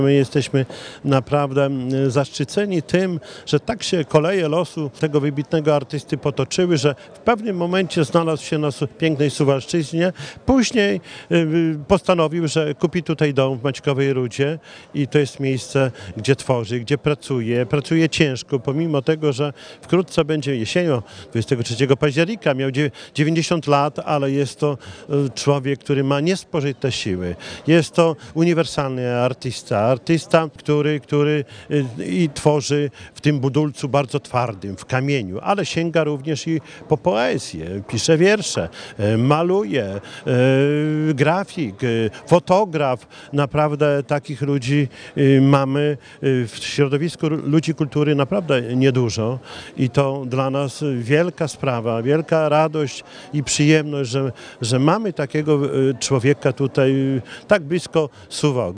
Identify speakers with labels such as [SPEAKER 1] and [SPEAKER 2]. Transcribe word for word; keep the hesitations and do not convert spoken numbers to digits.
[SPEAKER 1] My jesteśmy naprawdę zaszczyceni tym, że tak się koleje losu tego wybitnego artysty potoczyły, że w pewnym momencie znalazł się na pięknej Suwalszczyźnie. Później postanowił, że kupi tutaj dom w Maćkowej Rudzie i to jest miejsce, gdzie tworzy, gdzie pracuje. Pracuje ciężko, pomimo tego, że wkrótce będzie jesienią, dwudziestego trzeciego października, miał dziewięćdziesiąt lat, ale jest to człowiek, który ma niespożyte siły. Jest to uniwersalny artysta. Artysta, który, który i tworzy w tym budulcu bardzo twardym, w kamieniu, ale sięga również i po poezję, pisze wiersze, maluje, grafik, fotograf. Naprawdę takich ludzi mamy w środowisku ludzi kultury naprawdę niedużo i to dla nas wielka sprawa, wielka radość i przyjemność, że, że mamy takiego człowieka tutaj tak blisko Suwałk.